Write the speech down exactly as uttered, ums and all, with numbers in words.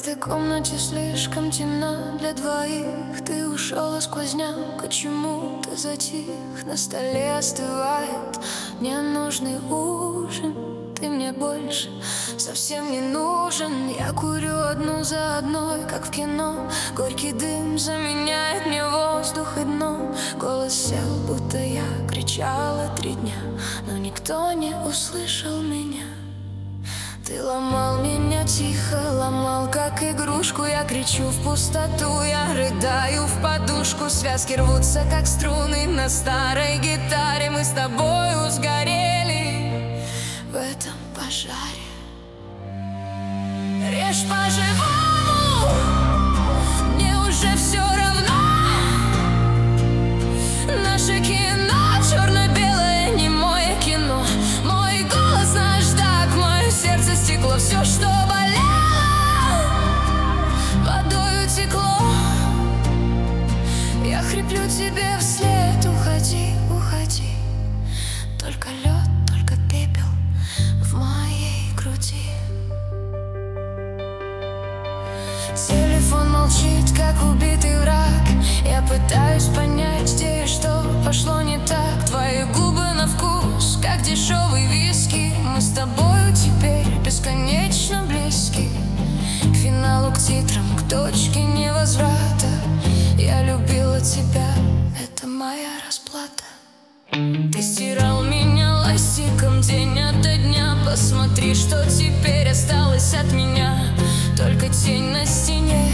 этой комнате слишком темно для двоих. Ты ушел, а сквозняк почему-то затих. На столе остывает ненужный ужин. Ты мне больше совсем не нужен. Я курю одну за одной, как в кино. Горький дым заменяет мне воздух и дно. Голос сел, будто я кричала три дня, но никто не услышал меня. Ты ломал меня тихо, ломал как игрушку. Я кричу в пустоту, я рыдаю в подушку. Связки рвутся как струны на старой гитаре. Мы с тобою сгорели в этом пожаре. Режь по-живому, мне уже все равно. Наше кино черно-белое, не мое кино. Мой голос, наш так, мое сердце стекло. Все, что болело, водою текло. Я хриплю тебе вслед: уходи, уходи. Только лед, только пепел в моей груди. Телефон молчит, как убитый враг. Я пытаюсь понять, где и что пошло не так. Твои губы на вкус, как дешевый виски. Мы с тобою теперь бесконечно близки. К финалу, к титрам, к точке невозврата. Я любила тебя, это моя расплата. Ты стирал меня ластиком день ото дня. Посмотри, что теперь осталось от меня. Только тень на стене,